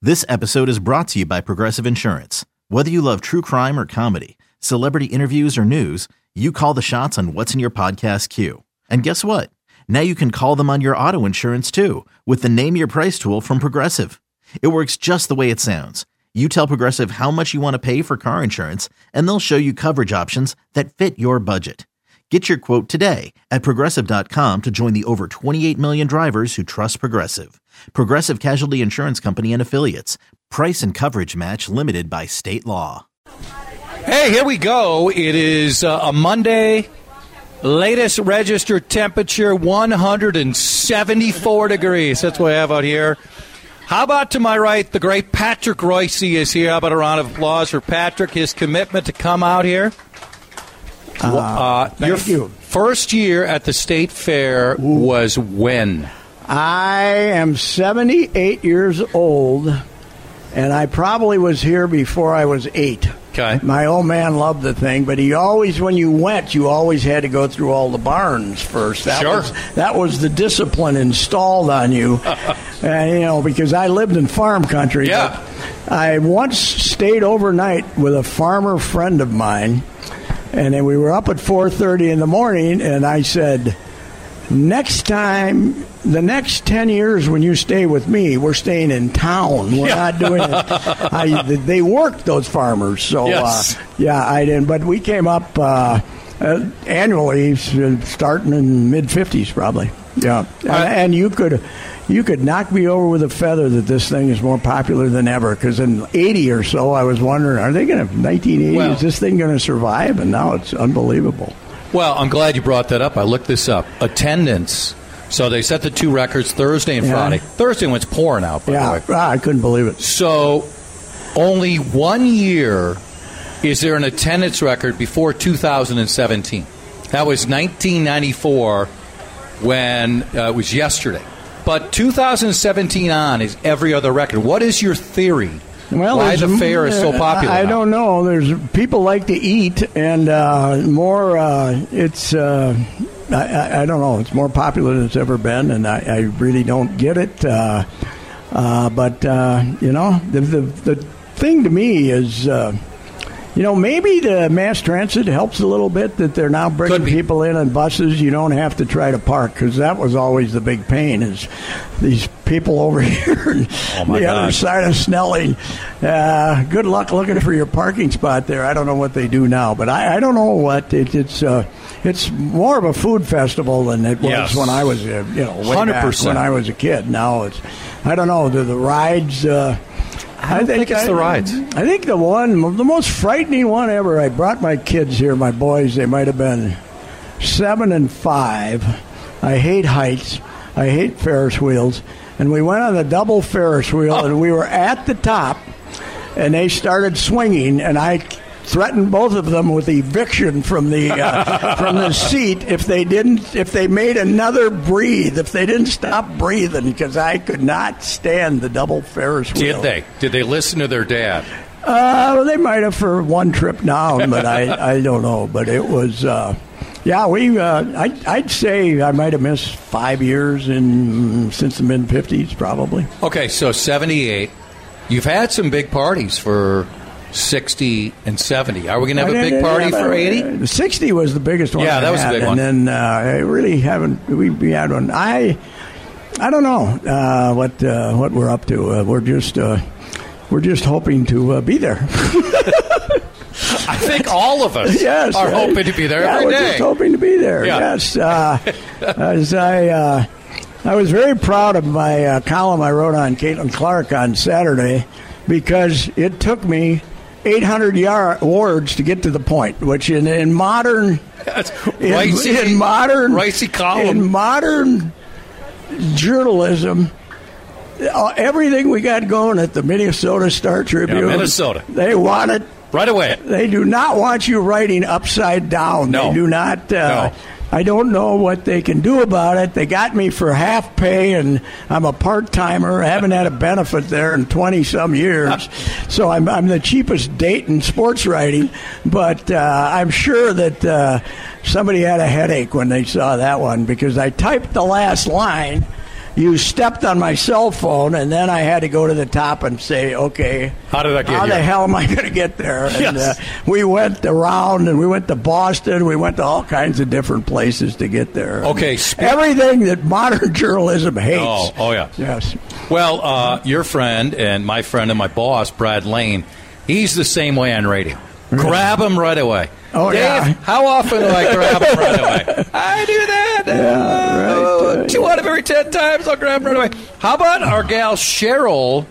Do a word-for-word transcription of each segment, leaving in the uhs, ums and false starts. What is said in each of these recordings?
This episode is brought to you by Progressive Insurance. Whether you love true crime or comedy, celebrity interviews or news, you call the shots on what's in your podcast queue. And guess what? Now you can call them on your auto insurance too with the Name Your Price tool from Progressive. It works just the way it sounds. You tell Progressive how much you want to pay for car insurance, and they'll show you coverage options that fit your budget. Get your quote today at Progressive dot com to join the over twenty-eight million drivers who trust Progressive. Progressive Casualty Insurance Company and Affiliates. Price and coverage match limited by state law. Hey, here we go. It is uh, a Monday. Latest registered temperature, one hundred seventy-four degrees. That's what I have out here. How about to my right, the great Patrick Royce is here. How about a round of applause for Patrick, his commitment to come out here? Uh, uh, thank your you. First year at the State Fair Ooh. was when? I am seventy-eight years old, and I probably was here before I was eight. Okay. My old man loved the thing, but he always, when you went, you always had to go through all the barns first. That sure. Was, that was the discipline installed on you, and, you know, because I lived in farm country. Yeah. I once stayed overnight with a farmer friend of mine, and then we were up at four thirty in the morning, and I said, next time, the next ten years when you stay with me, we're staying in town. We're yeah. not doing it. I, they worked, those farmers. So, yes. uh, yeah, I didn't. But we came up uh, uh, annually, starting in mid-fifties probably. Yeah. And, and you could you could knock me over with a feather that this thing is more popular than ever. Because in eighty or so, I was wondering, are they going to, nineteen eighty, well, is this thing going to survive? And now it's unbelievable. Well, I'm glad you brought that up. I looked this up. Attendance. So they set the two records Thursday and yeah. Friday. Thursday when it's pouring out, by yeah. the way. I couldn't believe it. So only one year is there an attendance record before two thousand seventeen. That was nineteen ninety-four when uh, it was yesterday. But two thousand seventeen on is every other record. What is your theory? Well, why the fair is so popular? I now? don't know. There's people like to eat, and uh, more. Uh, it's uh, I, I don't know. It's more popular than it's ever been, and I, I really don't get it. Uh, uh, but uh, you know, the, the the thing to me is, uh, you know, maybe the mass transit helps a little bit that they're now bringing people in on buses. You don't have to try to park, because that was always the big pain. Is these people over here on oh my the God. other side of Snelling. Uh, good luck looking for your parking spot there. I don't know what they do now, but I, I don't know what it, it's. Uh, it's more of a food festival than it was yes. when I was, uh, you know, way one hundred percent. back when I was a kid. Now it's, I don't know, the, the rides. Uh, I, don't I think, think it's I, the rides. I think the one, the most frightening one ever. I brought my kids here, my boys. They might have been seven and five. I hate heights. I hate Ferris wheels. And we went on the double Ferris wheel, oh. and we were at the top, and they started swinging, and I threatened both of them with eviction from the uh, from the seat if they didn't if they made another breathe, if they didn't stop breathing, because I could not stand the double Ferris wheel. Did they? Did they listen to their dad? Uh, well, they might have for one trip down, but I, I don't know. But it was. Uh, Yeah, we. Uh, I, I'd say I might have missed five years in since the mid fifties, probably. Okay, so seventy-eight. You've had some big parties for sixty and seventy. Are we going to have a big party for eighty? The sixty was the biggest one. Yeah, that was a big one. And then uh, I really haven't. We, we had one. I. I don't know uh, what uh, what we're up to. Uh, we're just uh, we're just hoping to uh, be there. I think all of us yes, are right? hoping to be there yeah, every we're day. Just hoping to be there. Yeah. Yes. Uh, as I, uh, I was very proud of my uh, column I wrote on Caitlin Clark on Saturday, because it took me eight hundred yard words to get to the point. Which in, in modern, in, Ricey, in modern, Ricey column. in modern journalism. Uh, everything we got going at the Minnesota Star Tribune, yeah, Minnesota, they want it right away. They do not want you writing upside down. No. They do not. Uh, no. I don't know what they can do about it. They got me for half pay, and I'm a part-timer. I haven't had a benefit there in twenty-some years. So I'm, I'm the cheapest date in sports writing. But uh, I'm sure that uh, somebody had a headache when they saw that one, because I typed the last line, you stepped on my cell phone, and then I had to go to the top and say, okay, how did I get how here? the hell am I going to get there? Yes. And uh, we went around, and we went to Boston. We went to all kinds of different places to get there. Okay. Sp- everything that modern journalism hates. Oh, oh yeah. Yes. Well, uh, your friend and my friend and my boss, Brad Lane, he's the same way on radio. Grab him right away. Oh, Dave, yeah. how often do I grab him right away? I do that. Yeah, uh, right. Two out of every ten times I'll grab him right away. How about our gal Cheryl,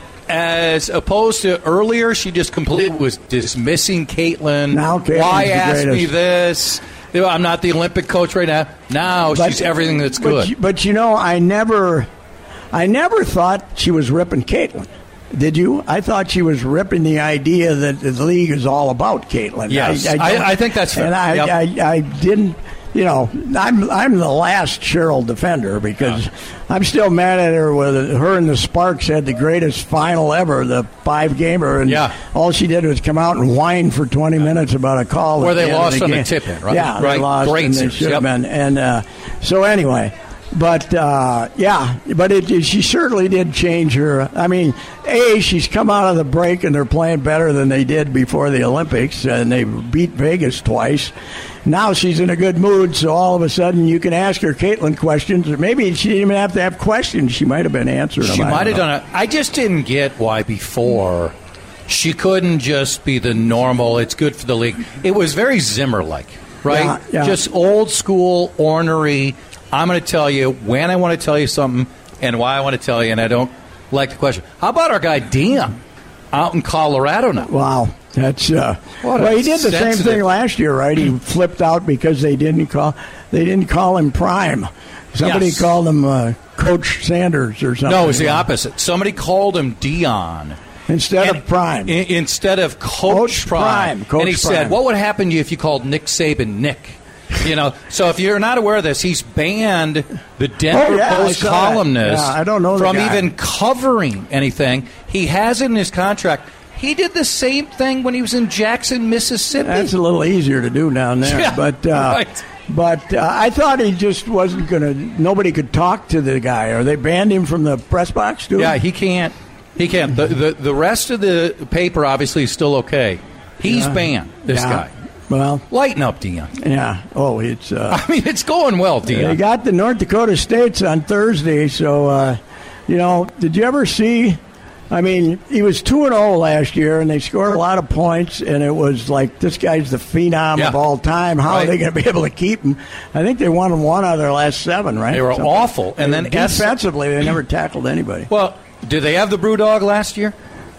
as opposed to earlier, she just completely was dismissing Caitlin. Now Caitlin's Why the ask me greatest. this? I'm not the Olympic coach right now. Now But- she's everything that's but good. you- But, you know, I never, I never thought she was ripping Caitlin. Did you? I thought she was ripping the idea that the league is all about Caitlin. Yes, I, I, I think that's fair. And I, Yep. I, I didn't, you know, I'm I'm the last Cheryl defender because I'm still mad at her with her and the Sparks had the greatest final ever, the five gamer, and Yeah. all she did was come out and whine for twenty minutes about a call Where at they the end of lost the on the game. tip-in, right? Yeah, Right. they lost. Great and they series, should have yep. been. And uh, so anyway. But, uh, yeah, but it, it, she certainly did change her. I mean, A, she's come out of the break and they're playing better than they did before the Olympics, and they beat Vegas twice. Now she's in a good mood, so all of a sudden you can ask her Caitlin questions, or maybe she didn't even have to have questions. She might have been answering them. She I might have don't done it. I just didn't get why before she couldn't just be the normal, it's good for the league. It was very Zimmer-like, right? Yeah, yeah. Just old school, ornery. I'm going to tell you when I want to tell you something and why I want to tell you, and I don't like the question. How about our guy Dion out in Colorado now? Wow. That's uh, What a well. He did the same sensitive- thing last year, right? He flipped out because they didn't call they didn't call him Prime. Somebody Yes. called him uh, Coach Sanders or something. No, it was the opposite. Somebody called him Dion. Instead And- of Prime. I- instead of Coach, Coach Prime. Prime, Coach and he Prime. said, what would happen to you if you called Nick Saban Nick? You know, so if you're not aware of this, he's banned the Denver Oh, yeah, I Post saw that. columnist Yeah, I don't know the from guy. even covering anything. He has it in his contract. He did the same thing when he was in Jackson, Mississippi. That's a little easier to do down there. Yeah, but uh, right. but uh, I thought he just wasn't going to, nobody could talk to the guy. Or they banned him from the press box, too? Yeah, he can't. He can't. The, the, the rest of the paper, obviously, is still okay. He's Yeah. banned, this Yeah. guy. Well, Lighten up, Dion. yeah. Oh, it's... Uh, I mean, it's going well, They Dion. got the North Dakota States on Thursday, so, uh, you know, did you ever see? I mean, he was two and oh last year, and they scored a lot of points, and it was like, this guy's the phenom Yeah. of all time. How Right. are they going to be able to keep him? I think they won one out of their last seven, right? They were Something. awful. And then S- defensively, they never tackled anybody. Well, did they have the Brewdog last year?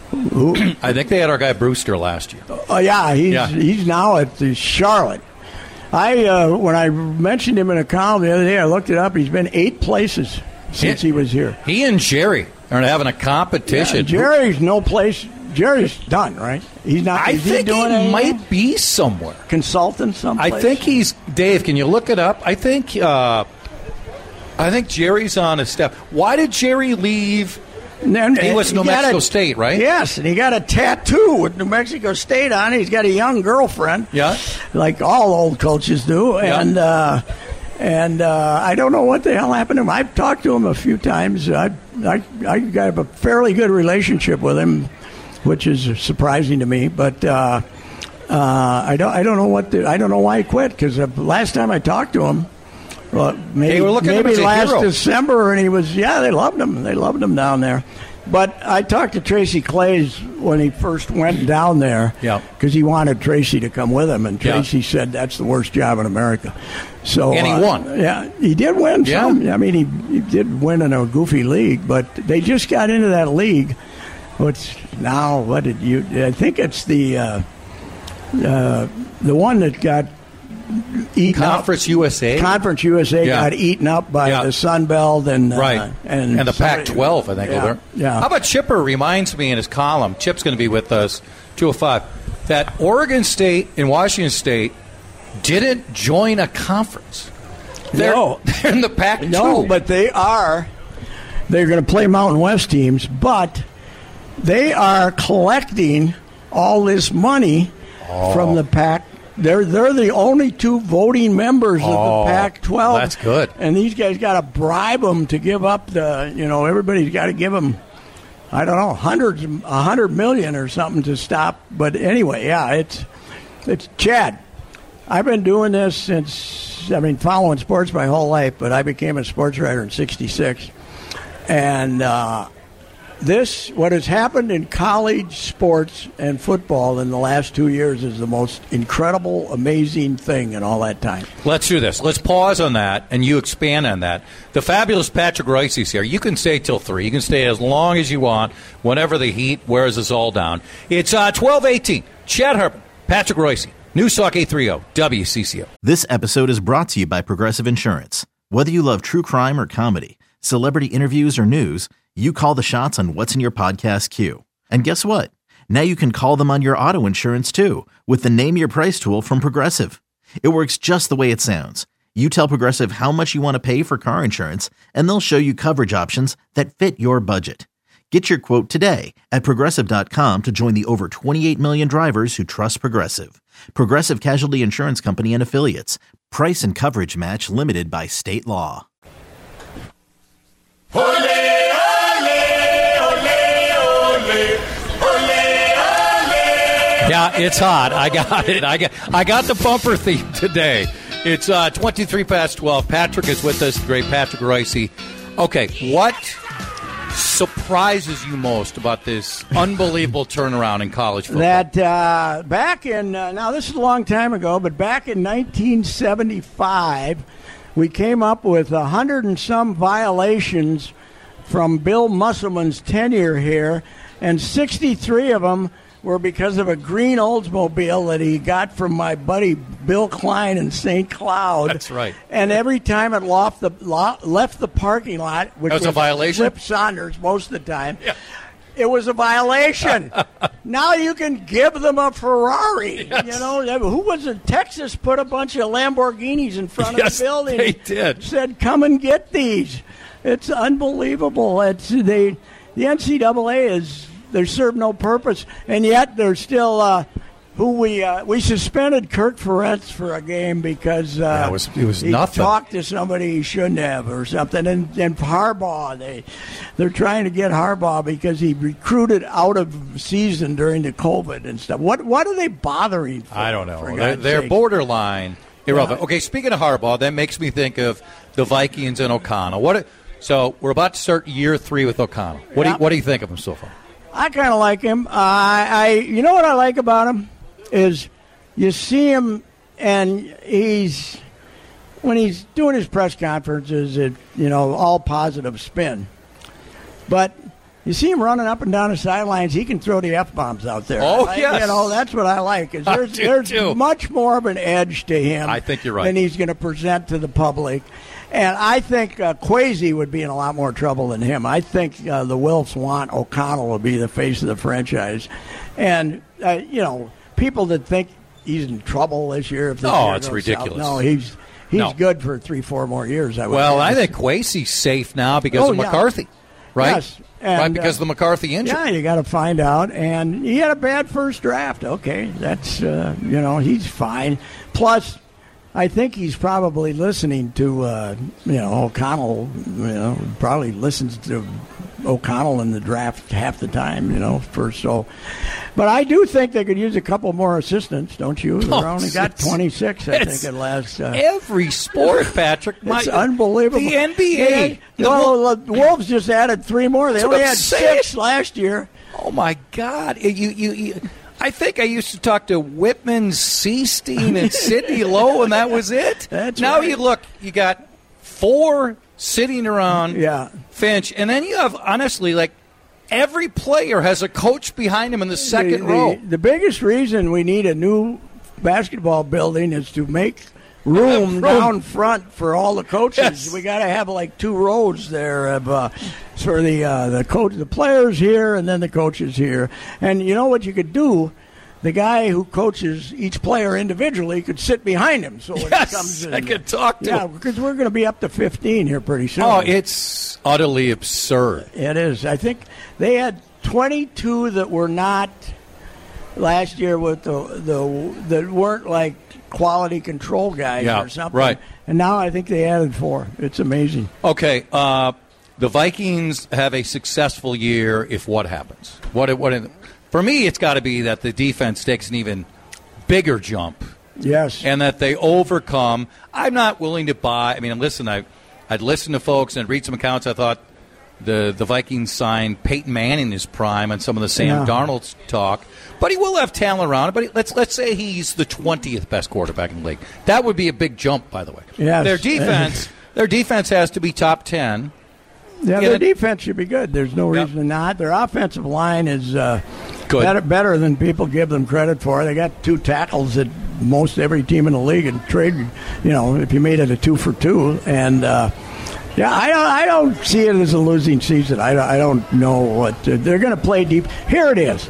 I think they had our guy Brewster last year. Oh yeah, he's Yeah. he's now at the Charlotte. I uh, when I mentioned him in a column the other day, I looked it up. He's been eight places since Yeah. he was here. He and Jerry are having a competition. Yeah, Jerry's no place. Jerry's done, right? He's not. I is think he he doing anything? might be somewhere. Consultant someplace. I think he's Dave. Can you look it up? I think. Uh, I think Jerry's on a step. Why did Jerry leave? And then- He was New got Mexico a- State, right? Yes, and he got a tattoo with New Mexico State on it. He's got a young girlfriend. Yeah. Like all old coaches do. Yeah. And uh, and uh, I don't know what the hell happened to him. I've talked to him a few times. I, I, I got a fairly good relationship with him, which is surprising to me. But uh, uh, I don't I don't know what the, I don't know why he quit, because uh, last time I talked to him, well, maybe, They were looking at him maybe as a last hero. December, and he was, yeah, they loved him. They loved him down there. But I talked to Tracy Clays when he first went down there, Yeah. because he wanted Tracy to come with him, and Yeah. Tracy said that's the worst job in America. So And he uh, won. Yeah, he did win Yeah. some. I mean, he, he did win in a goofy league, but they just got into that league. Which now, what did you? I think it's the uh, uh, the one that got eaten Conference up. U S A. Conference U S A Yeah. got eaten up by Yeah. the Sun Belt and uh, Right. and, and the somebody- Pac twelve, I think. Yeah, over. yeah. How about Chipper reminds me in his column, Chip's going to be with us, two oh five, that Oregon State and Washington State didn't join a conference. They're, No. they're in the Pac two. No, but they are. They're going to play Mountain West teams, but they are collecting all this money from the Pac They're they're the only two voting members of Oh, the Pac twelve. that's good. And these guys got to bribe them to give up the. You know, everybody's got to give them. I don't know, hundreds, a hundred million or something to stop. But anyway, yeah, it's it's Chad. I've been doing this since, I mean, following sports my whole life, but I became a sports writer in sixty-six. And uh, this, what has happened in college sports and football in the last two years is the most incredible, amazing thing in all that time. Let's do this. Let's pause on that, and you expand on that. The fabulous Patrick Royce is here. You can stay till three. You can stay as long as you want, whenever the heat wears us all down. It's uh, twelve eighteen. Chad Harper, Patrick Royce, News Talk eight thirty W C C O. This episode is brought to you by Progressive Insurance. Whether you love true crime or comedy, celebrity interviews or news, you call the shots on what's in your podcast queue. And guess what? Now you can call them on your auto insurance too with the Name Your Price tool from Progressive. It works just the way it sounds. You tell Progressive how much you want to pay for car insurance, and they'll show you coverage options that fit your budget. Get your quote today at Progressive dot com to join the over twenty-eight million drivers who trust Progressive. Progressive Casualty Insurance Company and Affiliates. Price and coverage match limited by state law. Ole, ole, ole, ole, ole, ole. Yeah, it's hot. I got it. I got I got the bumper theme today. It's uh, twenty-three past twelve. Patrick is with us, the great Patrick Royce. Okay, what surprises you most about this unbelievable turnaround in college football? That uh, back in, uh, now this is a long time ago, but back in nineteen seventy-five, we came up with a hundred and some violations from Bill Musselman's tenure here, and sixty-three of them were because of a green Oldsmobile that he got from my buddy Bill Klein in Saint Cloud. That's right. And every time it left the, left the parking lot, which that was, was a violation? Flip Saunders most of the time, yeah. It was a violation. Now you can give them a Ferrari. Yes. You know, who was in Texas put a bunch of Lamborghinis in front yes, of the building. They did. Said, come and get these. It's unbelievable. It's they the N C double A is they serve no purpose, and yet they're still uh, who we uh, we suspended Kirk Ferentz for a game because uh, yeah, it was it was he nothing. talked to somebody he shouldn't have or something. And and Harbaugh, they they're trying to get Harbaugh because he recruited out of season during the COVID and stuff. What what are they bothering for? I don't know. For They're, God's they're sake? borderline irrelevant. Yeah. Okay, speaking of Harbaugh, that makes me think of the Vikings and O'Connell. What? So we're about to start year three with O'Connell. What do Yeah. you, what do you think of him so far? I kind of like him. Uh, I, you know what I like about him is you see him, and he's when he's doing his press conferences, it you know all positive spin. But you see him running up and down the sidelines, he can throw the F bombs out there. Oh I, yes, you know that's what I like. Is there's I do, there's too. much more of an edge to him. I think you're right. Than he's going to present to the public. And I think uh, Kwesi would be in a lot more trouble than him. I think uh, the Wilfs want O'Connell to be the face of the franchise. And, uh, you know, people that think he's in trouble this year. If this Oh, year it's goes ridiculous. south, no, he's he's No. good for three, four more years, I would Well, guess. I think Kwesi's safe now because Oh, of yeah. McCarthy, right? Yes. And, right, because uh, of the McCarthy injury. Yeah, you got to find out. And he had a bad first draft. Okay, that's, uh, you know, he's fine. Plus, I think he's probably listening to, uh, you know, O'Connell, you know, probably listens to O'Connell in the draft half the time, you know, first. So, but I do think they could use a couple more assistants, don't you? They Oh, only got it's- twenty-six, I it's think, at last. Uh, Every sport, Patrick. it's My- unbelievable. The N B A. They- the well, the Wolves just added three more. They That's only what I'm had saying. six last year. Oh my God! You, you, you, I think I used to talk to Whitman, Seestein, and Sidney Lowe, and that was it. That's now right. you look, you got four sitting around Yeah. Finch, and then you have honestly like every player has a coach behind him in the second the, row. The, the biggest reason we need a new basketball building is to make room, Room. down front for all the coaches. Yes. We got to have like two rows there of uh, for the uh, the coach, the players here, and then the coaches here. And you know what you could do? The guy who coaches each player individually could sit behind him. So when Yes, it comes in, I could talk to Yeah, him. because we're going to be up to fifteen here pretty soon. Oh, it's utterly absurd. It is. I think they had twenty-two that were not last year with the the that weren't like quality control guys Yeah, or something. right. And now I think they added four. It's amazing. Okay, uh, the Vikings have a successful year if what happens? What? What? For me, it's got to be that the defense takes an even bigger jump. Yes. And that they overcome. I'm not willing to buy. I mean, listen, I, I'd listen to folks and read some accounts. I thought the the Vikings signed Peyton Manning in his prime and some of the Sam Yeah. Darnold's talk. But he will have talent around him. But he, let's let's say he's the twentieth best quarterback in the league. That would be a big jump, by the way. Yes. Their defense, their defense has to be top ten. Yeah, Yeah, their the- defense should be good. There's no Yep. reason not. Their offensive line is uh, Good. better, better than people give them credit for. They got two tackles that most every team in the league and trade. You know, if you made it a two for two, and uh, yeah, I don't, I don't see it as a losing season. I, I don't know what they're going to play deep. Here it is.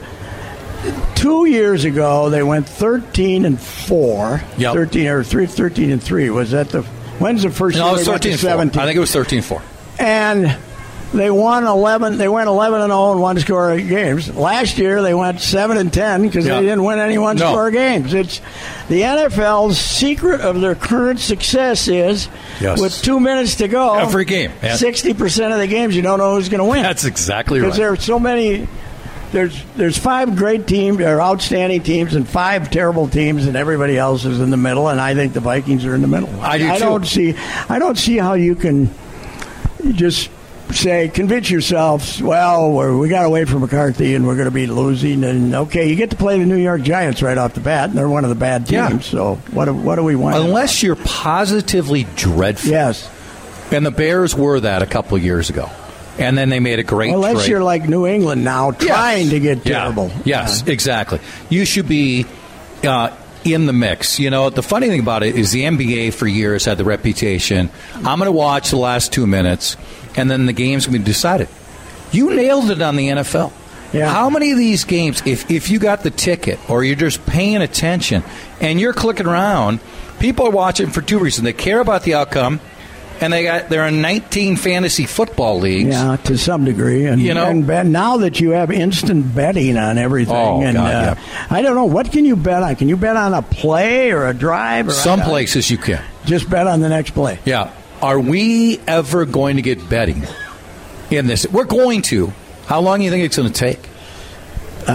Two years ago, they went thirteen and four. Yep. Thirteen or three, thirteen and three. Was that the? When's the first No, year it was they went to thirteen four. seventeen? I think it was thirteen four. And they won eleven. They went eleven and zero in one score games. Last year they went seven and ten because Yeah. they didn't win any one No. score games. It's the N F L's secret of their current success is Yes. with two minutes to go, Every game. Yeah. sixty percent of the games you don't know who's going to win. That's exactly because right. there are so many. There's there's five great teams, or outstanding teams, and five terrible teams, and everybody else is in the middle. And I think the Vikings are in the middle. I do, I too. don't see. I don't see how you can just say convince yourselves. Well, we're, we got away from McCarthy, and we're going to be losing. And okay, you get to play the New York Giants right off the bat, and they're one of the bad teams. Yeah. So what do, what do we want? Unless you're positively dreadful. yes, And the Bears were that a couple of years ago. And then they made a great unless trade. you're like New England now, trying Yes. to get Yeah. terrible. Yes, exactly. You should be uh, in the mix. You know, the funny thing about it is the N B A for years had the reputation, I'm going to watch the last two minutes, and then the game's going to be decided. You nailed it on the N F L. Yeah. How many of these games, if, if you got the ticket or you're just paying attention and you're clicking around, people are watching for two reasons. They care about the outcome, and they got they're in nineteen fantasy football leagues. Yeah, to some degree, and You know? and bet, now that you have instant betting on everything, Oh, and God, uh, I don't know what can you bet on. Can you bet on a play or a drive? Or Some uh, places you can. just bet on the next play. Yeah. Are we ever going to get betting in this? We're going to. How long do you think it's going to take? Uh,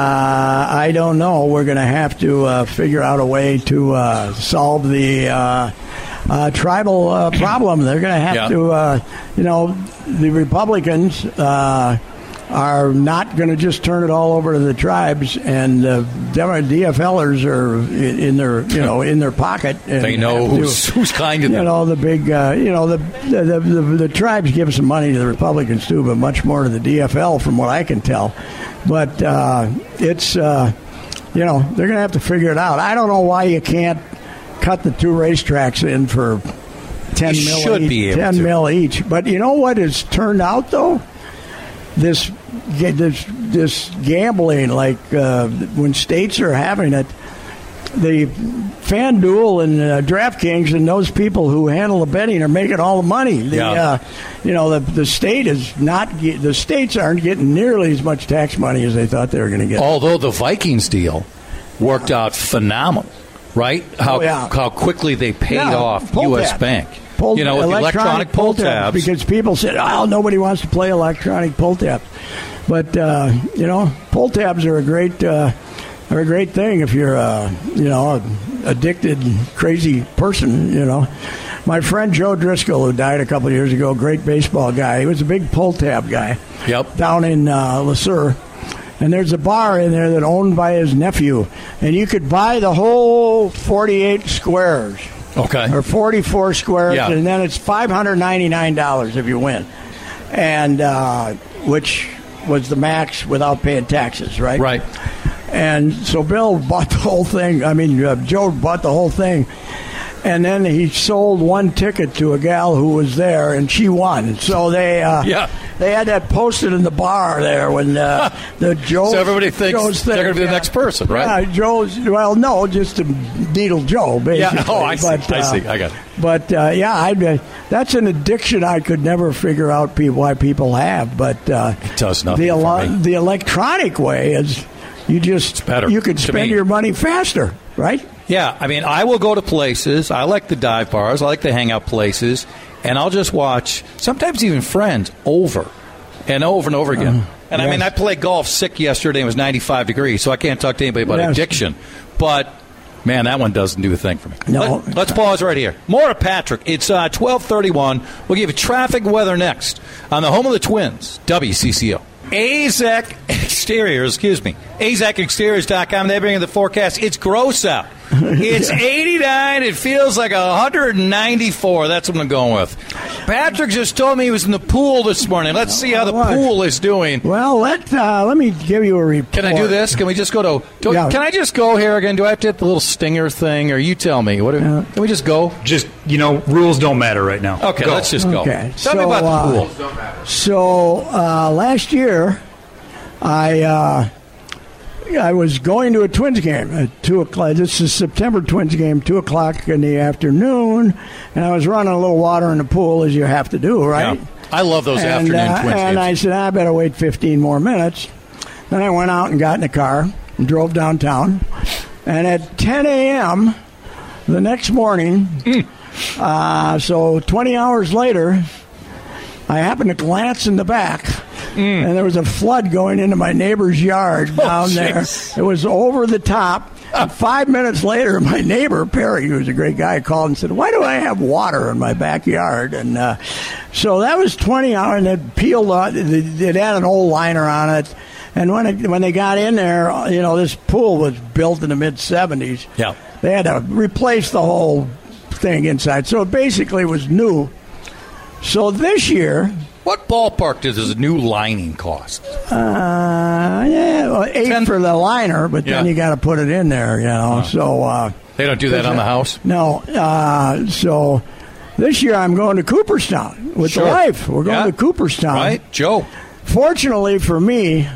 I don't know. We're going to have to uh, figure out a way to uh, solve the uh, uh, tribal uh, problem. They're going to have Yeah. to, uh, you know, the Republicans uh, are not going to just turn it all over to the tribes, and uh, DFLers are in in their, you know, in their pocket. And They know have to- who's, who's kind to You them. know, the big, uh, you know, the the, the the the tribes give some money to the Republicans too, but much more to the D F L, from what I can tell. But uh, it's, uh, you know, they're going to have to figure it out. I don't know why you can't cut the two racetracks in for ten You mil should each, be able ten to. mil each. But you know what has turned out though? This this this gambling, like uh, when states are having it, the FanDuel and uh, DraftKings and those people who handle the betting are making all the money. The, Yeah. uh, you know, the the state is not get, the states aren't getting nearly as much tax money as they thought they were going to get. Although the Vikings deal worked out phenomenal, right? How Oh, yeah. how quickly they paid Yeah, off pull U S tab. Bank. Pull- you know, with the electronic pull tabs. because people said, "Oh, nobody wants to play electronic pull tabs," but uh, you know, pull tabs are a great uh, are a great thing if you're uh, you know an addicted, crazy person. You know, my friend Joe Driscoll, who died a couple of years ago, great baseball guy. He was a big pull tab guy. Yep. Down in uh, Le Sueur. And there's a bar in there that owned by his nephew, and you could buy the whole forty-eight squares. Okay. Or forty-four squares, Yeah. and then it's five hundred ninety-nine dollars if you win, and uh, which was the max without paying taxes, right? Right. And so Bill bought the whole thing. I mean, uh, Joe bought the whole thing, and then he sold one ticket to a gal who was there, and she won. So they uh, Yeah. they had that posted in the bar there when uh, the Joe. So everybody thinks Joe's they're thing, gonna be the yeah. next person, right? Yeah, Joe's. Well, no, just to needle Joe, basically. Yeah. Oh, I see. But, I uh, see. I got it. But uh, yeah, I, uh, that's an addiction I could never figure out pe- why people have. But uh, It does nothing the for ele- me. the electronic way is you just It's better you could to spend me. your money faster, right? Yeah, I mean, I will go to places. I like the dive bars. I like the hangout places. And I'll just watch, sometimes even friends, over and over and over again. Uh, and I yes. mean, I played golf sick yesterday. It was ninety-five degrees, so I can't talk to anybody about Yes. addiction. But, man, that one doesn't do a thing for me. No. Let, let's pause right here. More of Patrick. It's uh, twelve thirty-one. We'll give you traffic and weather next on the home of the Twins, W C C O. A Z A C Exteriors, excuse me. A Z A C Exteriors dot com. They bring in the forecast. It's gross out. It's eighty-nine. It feels like one hundred ninety-four. That's what I'm going with. Patrick just told me he was in the pool this morning. Let's see how the What? pool is doing. Well, let uh, let me give you a report. Can I do this? Can we just go to? Do, Yeah. Can I just go here again? Do I have to hit the little stinger thing, or you tell me? What? Do, Yeah. Can we just go? Just, you know, rules don't matter right now. Okay, Go. let's just go. Okay, Tell me so, about the uh, pool. So uh, last year, I uh, I was going to a Twins game at two o'clock. This is September Twins game, two o'clock in the afternoon, and I was running a little water in the pool, as you have to do, right? Yeah. I love those and, afternoon uh, Twins and games. I said, I better wait fifteen more minutes. Then I went out and got in the car and drove downtown. And at ten a.m. the next morning, Mm. uh, so twenty hours later, I happened to glance in the back, Mm. and there was a flood going into my neighbor's yard down there. Oh, jeez. It was over the top. And five minutes later, my neighbor, Perry, who was a great guy, called and said, why do I have water in my backyard? And uh, so that was twenty hours, and it peeled off. It it had an old liner on it. And when it, when they got in there, you know, this pool was built in the mid seventies. Yeah. They had to replace the whole thing inside. So it basically was new. So this year, What ballpark does this new lining cost? uh, yeah, well, eight Ten- for the liner, but then Yeah. you got to put it in there, you know. So uh, They don't do that on the house? no. Uh, so this year I'm going to Cooperstown with Sure. the wife. We're going Yeah. to Cooperstown. Right? Joe? Fortunately for me,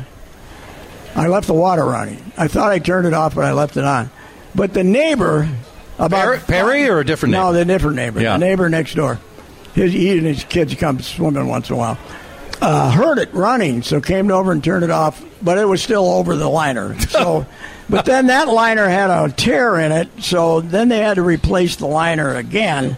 I left the water running. I thought I turned it off, but I left it on. But the neighbor, about Perry, Perry or a different name? no, the different neighbor, Yeah. the neighbor next door. His, he and his kids come swimming once in a while. Uh, heard it running, so came over and turned it off. But it was still over the liner. So, but then that liner had a tear in it, so then they had to replace the liner again.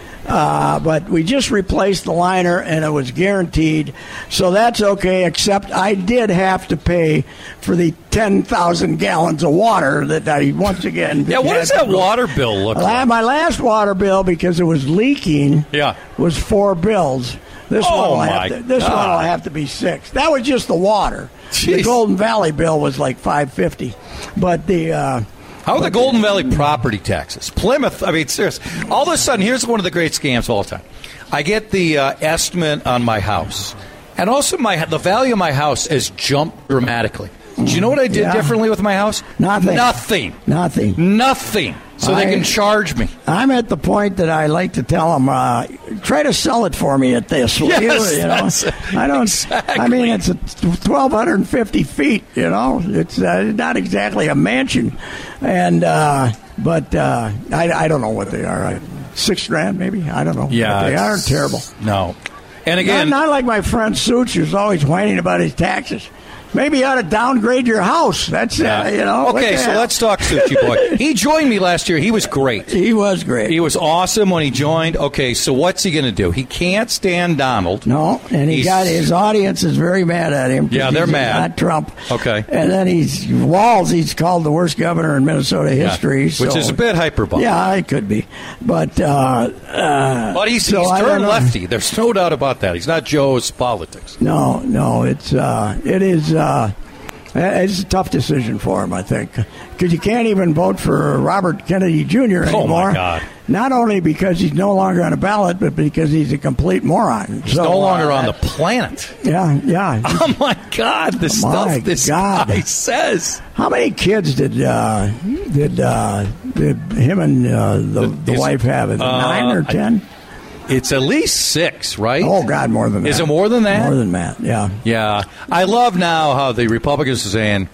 Uh, but we just replaced the liner, and it was guaranteed, so that's okay. Except I did have to pay for the ten thousand gallons of water that I once again. Yeah, what does had that to go- water bill look La- like? My last water bill, because it was leaking, Yeah. was four bills. This Oh, one will my have to, this one God. will have to be six. That was just the water. The Jeez. Golden Valley bill was like five fifty, but the. Uh, How are the Golden Valley property taxes? Plymouth, I mean, serious. All of a sudden, here's one of the great scams of all time. I get the uh, estimate on my house, and also my the value of my house has jumped dramatically. Do you know what I did Yeah. differently with my house? Nothing. Nothing. nothing. Nothing. So they I- can charge me. I'm at the point that I like to tell them, uh, try to sell it for me at this. Will Yes, you? You know? that's it. I don't. Exactly. I mean, it's a twelve fifty feet. You know, it's uh, not exactly a mansion, and uh, but uh, I, I don't know what they are. I, six grand, maybe. I don't know. Yeah, but they are it's- terrible. No. And Not, again, not like my friend Such, who's always whining about his taxes. Maybe you ought to downgrade your house. That's, uh, you know. what Okay, the so hell? let's talk Suchi Boy. He joined me last year. He was great. He was great. He was awesome when he joined. Okay, so what's he going to do? He can't stand Donald. No, and he He's- got his audience is very mad at him. 'cause Yeah, they're he's mad. Not Trump. Okay. And then he's Walls. He's called the worst governor in Minnesota Yeah, history. which so- is a bit hyperbolic. Yeah, it could be, but uh, uh, But he's, so he's I don't turned know. lefty. There's no doubt about that. He's not Joe's politics. No, no, it's uh, it is. Uh, It's a tough decision for him, I think, because you can't even vote for Robert Kennedy Junior Oh, my anymore. God. Not only because he's no longer on a ballot, but because he's a complete moron. He's So, no longer uh, on the planet. Yeah, yeah. Oh, my God. The My stuff this God. guy says. How many kids did uh, did uh, did him and uh, the the Is- wife have? Is it uh, nine or I- ten? It's at least six, right? Oh God, more than that. Is it more than that? More than that. Yeah. Yeah. I love now how the Republicans are saying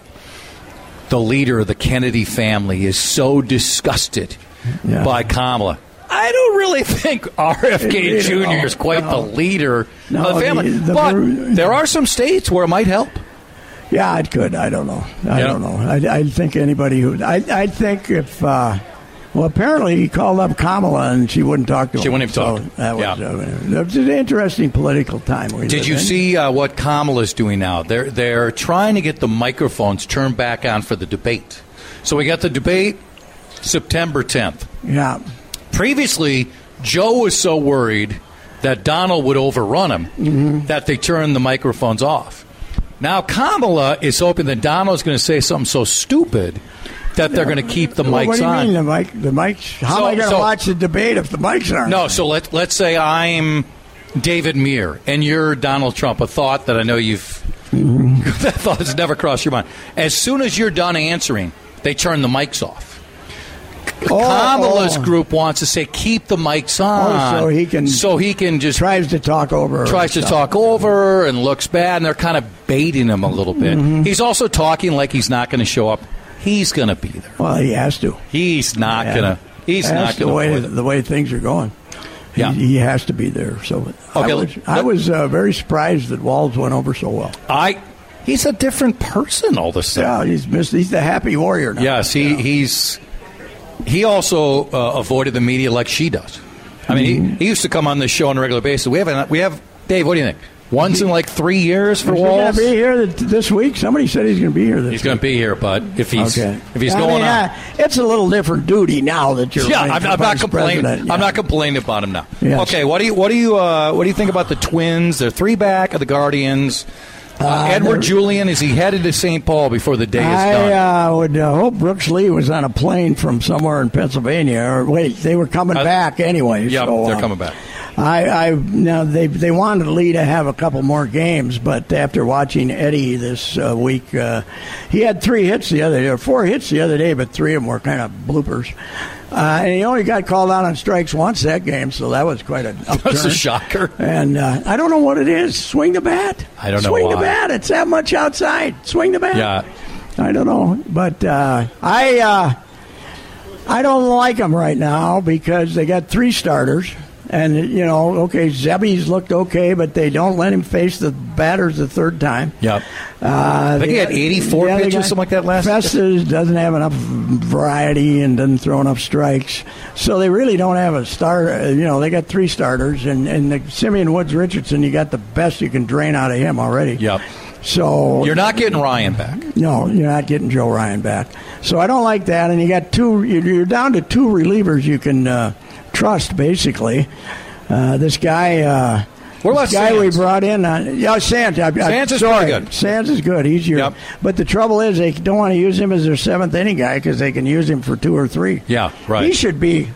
the leader of the Kennedy family is so disgusted Yeah. by Kamala. I don't really think R F K It- it- Junior is quite no. the leader No, of the family. the- the- but there are some states where it might help. Yeah, it could. I don't know. I Yeah. don't know. I, I think anybody who I I think if uh, well, apparently he called up Kamala and she wouldn't talk to him. She wouldn't even so talk. That was, Yeah. uh, that was an interesting political time. We Did live you in. see uh, what Kamala's doing now? They're they're trying to get the microphones turned back on for the debate. So we got the debate September tenth. Yeah. Previously, Joe was so worried that Donald would overrun him Mm-hmm. that they turned the microphones off. Now Kamala is hoping that Donald's going to say something so stupid that they're going to keep the Well, mics what do you on. mean the mic? The mics? How So- am I going to so- watch the debate if the mics aren't? No, so let let's say I'm David Muir and you're Donald Trump. A thought that I know you've that thought has never crossed your mind. As soon as you're done answering, they turn the mics off. Oh, Kamala's oh. group wants to say keep the mics on, Oh, so he can- so he can just Tries to talk over. tries to stuff. talk over and looks bad, and they're kind of baiting him a little bit. Mm-hmm. He's also talking like he's not going to show up. He's going to be there. Well, he has to. He's not Yeah. going to. He's That's not the going way to. the way things are going. He, Yeah. he has to be there. So I Okay, was, let- I was uh, very surprised that Walz went over so well. I. He's a different person all of a sudden. Yeah, he's missed, he's the happy warrior now. Yes, he, he's he also uh, avoided the media like she does. I mean, Mm-hmm. he, he used to come on this show on a regular basis. We haven't. We have Dave. What do you think? Once in like three years for Is he going Walls. to be here th- this week? Somebody said he's going to be here this He's going to be here, but if he's Okay. if he's I going mean, on, uh, it's a little different duty now that you're yeah, running I'm, for I'm not vice complaining. president. I'm Yeah. not complaining about him now. Yes. Okay, what do you what do you uh, what do you think about the Twins? They're three back of the Guardians. Uh, Uh, Edward they're- Julian, is he headed to Saint Paul before the day is done? I uh, would uh, hope Brooks Lee was on a plane from somewhere in Pennsylvania. Or wait, they were coming Uh, back anyway. Yep, so, they're uh, coming back. I, I now they they wanted Lee to have a couple more games, but after watching Eddie this uh, week, uh, he had three hits the other day, or four hits the other day, but three of them were kind of bloopers. Uh, and he only got called out on strikes once that game, so that was quite an upturn. That's a shocker. And uh, I don't know what it is. Swing the bat. I don't know Swing the why. bat. It's that much outside. Swing the bat. Yeah. I don't know, but uh, I uh, I don't like them right now because they got three starters, and you know, okay, Zebby's looked okay, but they don't let him face the batters the third time. Yep. Uh, I think he they had got- eighty-four yeah, they pitches, got- something like that last. Festus doesn't have enough variety and doesn't throw enough strikes, so they really don't have a star. uh, You know, they got three starters, and and the Simeon Woods Richardson, you got the best you can drain out of him already. Yep. So You're not getting Ryan back. no, you're not getting Joe Ryan back. So I don't like that. And you got two. You're down to two relievers you can uh, trust, basically. Uh, this guy. Uh, What about this guy we Sands? brought in? Uh, yeah, Sands. I, I, Sands is sorry. pretty good. Sands is good. He's your. Yep. But the trouble is, they don't want to use him as their seventh inning guy because they can use him for two or three. Yeah, right. He should be.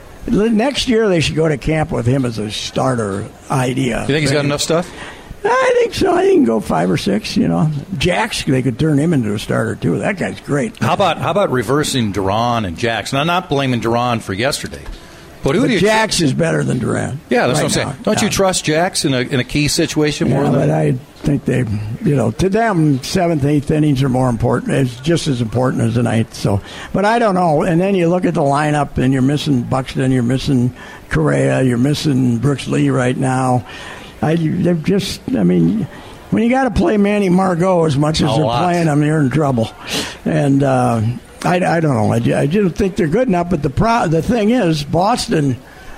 Next year, they should go to camp with him as a starter idea. You think he's got enough stuff? I think so. I think he can go five or six. You know, Jax, they could turn him into a starter too. That guy's great. How about how about reversing Duran and Jax? Now, I'm not blaming Duran for yesterday, but who But do you? Jax is better than Duran. yeah, that's right what I'm saying. now. Don't Yeah. you trust Jax in a in a key situation more Yeah, than? but I think they, you know, to them, seventh, eighth innings are more important. It's just as important as the ninth. So, but I don't know. And then you look at the lineup, and you're missing Buxton, you're missing Correa, you're missing Brooks Lee right now. I, they're just, I mean, when you got to play Manny Margot as much as A they're lot. playing him, you're in trouble. And uh, I, I don't know. I, ju- I just think they're good enough. But the pro, the thing is, Boston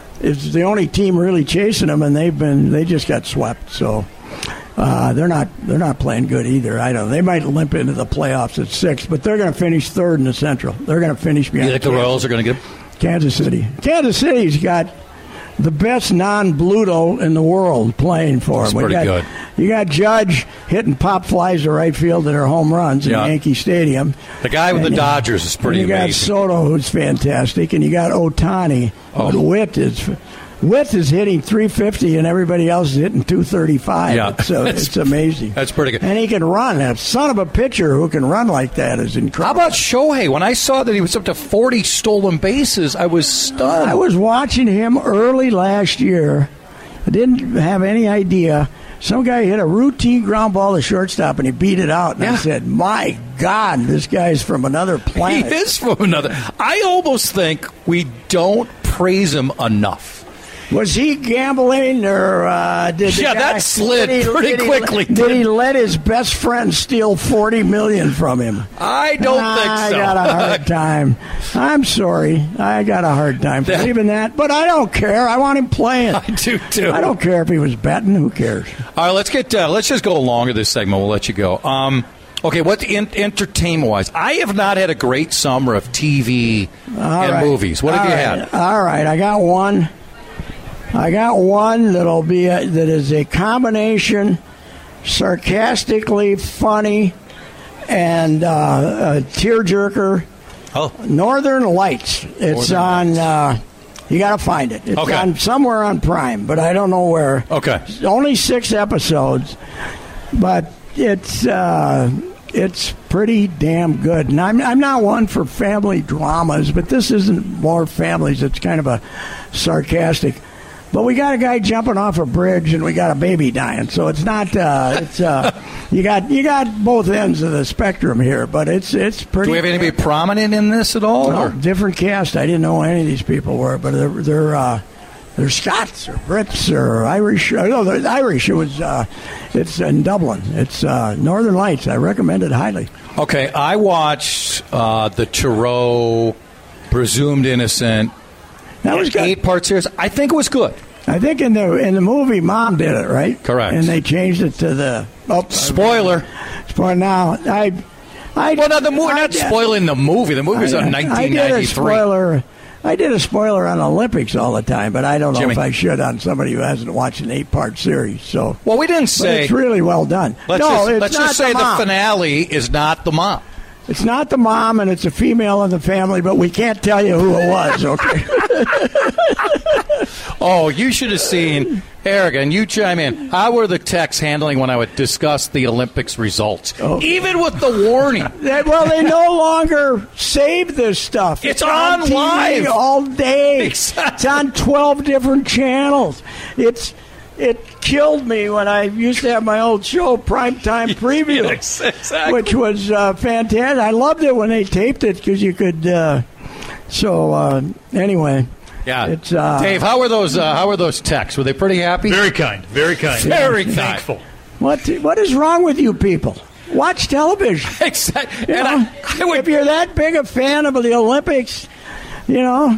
is the only team really chasing them, and they've been they just got swept. So uh, they're not they're not playing good either. I don't. They might limp into the playoffs at six, but they're going to finish third in the Central. They're going to finish behind. You think the Kansas- Royals are going to get? Kansas City. Kansas City's got the best non-Bluto in the world playing for That's them. pretty got, good. You got Judge hitting pop flies to right field that are home runs Yeah. in Yankee Stadium. The guy with the And- Dodgers is pretty and you amazing. got Soto, who's fantastic, and you got Ohtani. Oh. But Witt is Witt is hitting three fifty, and everybody else is hitting two thirty-five. Yeah. It's, uh, That's- it's amazing. that's pretty good. And he can run. A son of a pitcher who can run like that is How incredible. about Shohei? When I saw that he was up to forty stolen bases, I was stunned. I was watching him early last year. I didn't have any idea. Some guy hit a routine ground ball to shortstop, and he beat it out. And I Yeah. said, "My God, this guy's from another He planet." is from another. I almost think we don't praise him enough. Was he gambling, or uh, did the Yeah, guy, that slid did he- pretty did he- quickly, Did he let his best friend steal forty million from him? I don't think I so. got a hard time. I'm sorry. I got a hard time That- believing that, but I don't care. I want him playing. I do too. I don't care if he was betting. Who cares? All right, let's get. Uh, let's just go along with this segment. We'll let you go. Um, okay, what in, entertainment wise? I have not had a great summer of T V All and right. movies. What have All you right. had? All right, I got one. I got one that'll be a, that is a combination, sarcastically funny, and uh, a tearjerker. Oh, Northern Lights. It's Northern on. Uh, you got to find it. It's Okay. on somewhere on Prime, but I don't know where. okay. It's only six episodes, but it's uh, it's pretty damn good. And I'm I'm not one for family dramas, but this isn't more families. It's kind of a sarcastic. But we got a guy jumping off a bridge, and we got a baby dying. So it's not. Uh, it's uh, you got you got both ends of the spectrum here, but it's it's pretty. Do we have anybody prominent in this at all? No, or? different cast. I didn't know who any of these people were, but they're they're, uh, they're Scots or Brits or Irish. Uh, no, they're Irish. It was uh, it's in Dublin. It's uh, Northern Lights. I recommend it highly. Okay, I watched uh, the Thoreau Presumed Innocent. That was good. Eight-part series. I think it was good. I think in the in the movie, Mom did it right. Correct. And they changed it to the oh, Spoiler. spoiler. Now I, I Well, no, the movie. I Not did- spoiling the movie. The movie's I, on I did nineteen a ninety-three. spoiler. I did a spoiler on Olympics all the time, but I don't know Jimmy. if I should on somebody who hasn't watched an eight-part series. So, Well, we didn't but say. it's really well done. Let's no, just, it's let's not just say the, the mom. finale is not the mom. It's not the mom, and it's a female in the family, but we can't tell you who it was. Okay. Oh, you should have seen Eric, and you chime in. How were the texts handling when I would discuss the Olympics results? Oh. Even with the warning. They- well, they no longer save this stuff. It's on T V live. all day. Exactly. It's on twelve different channels. It's it killed me when I used to have my old show, Primetime Preview, Yes, exactly. which was uh, fantastic. I loved it when they taped it because you could. Uh, so uh, anyway, Yeah, It's, uh, Dave. How were those? Uh, how were those texts? Were they pretty happy? Very kind. Very kind. Very kind. Thankful. what what is wrong with you people? Watch television. Exactly. You And know, I, I would, if you're that big a fan of the Olympics, you know,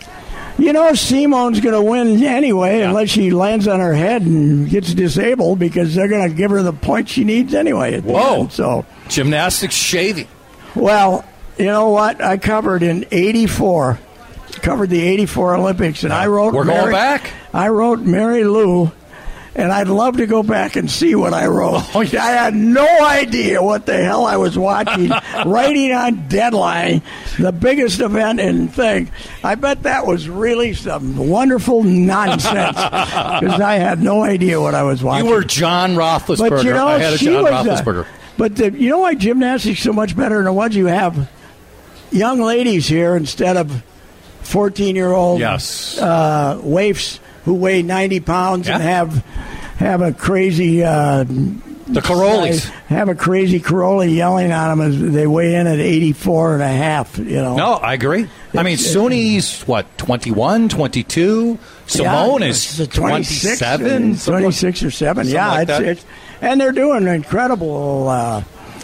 you know Simone's going to win anyway, Yeah. unless she lands on her head and gets disabled, because they're going to give her the point she needs anyway. At the Whoa. end. So, gymnastics shaving. well, you know what? I covered in eighty-four, covered the eighty-four Olympics, and I wrote. We're going Mary, back. I wrote Mary Lou. And I'd love to go back and see what I wrote. Oh, yes. I had no idea what the hell I was watching. Writing on deadline, the biggest event in thing. I bet that was really some wonderful nonsense because I had no idea what I was watching. You were John Roethlisberger. but you know, I had a she John was. Roethlisberger. Uh, but the, you know why gymnastics is so much better than the ones you have? Young ladies here instead of fourteen-year-old Yes. uh, waifs who weigh ninety pounds and Yeah. have have a crazy uh, The Carollis. have a crazy Caroli yelling on them as they weigh in at eighty-four and a half. You know, No, I agree. I mean, It's- Suni's, what, twenty-one, twenty-two? Simone Yeah, is it's twenty-six, twenty-seven? twenty-six or seven. Something Yeah, like it's, that. it's and they're doing incredible uh,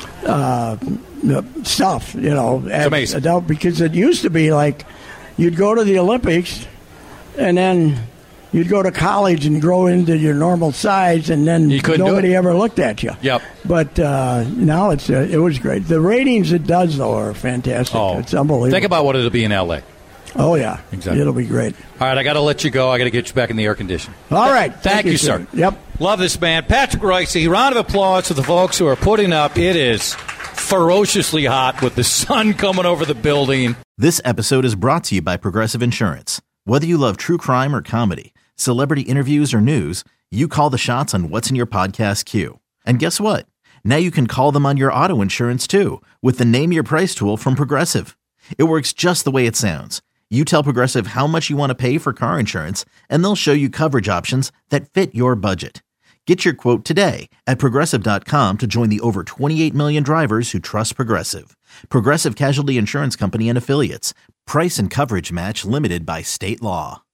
uh, stuff. You know, as amazing. adult, because it used to be like you'd go to the Olympics and then you'd go to college and grow into your normal size, and then You couldn't do nobody it. ever looked at you. Yep. But uh, now it's uh, it was great. The ratings it does though are fantastic. Oh, It's unbelievable. Think about what it'll be in L A. oh yeah, Exactly. It'll be great. All right, I got to let you go. I got to get you back in the air conditioning. All right, Thank, you, sir. Yep. Love this man. Patrick Ricey, round of applause to the folks who are putting up. It is ferociously hot with the sun coming over the building. This episode is brought to you by Progressive Insurance. Whether you love true crime or comedy, celebrity interviews or news, you call the shots on what's in your podcast queue. And guess what? Now you can call them on your auto insurance too with the Name Your Price tool from Progressive. It works just the way it sounds. You tell Progressive how much you want to pay for car insurance, and they'll show you coverage options that fit your budget. Get your quote today at Progressive dot com to join the over twenty-eight million drivers who trust Progressive. Progressive Casualty Insurance Company and Affiliates. Price and coverage match limited by state law.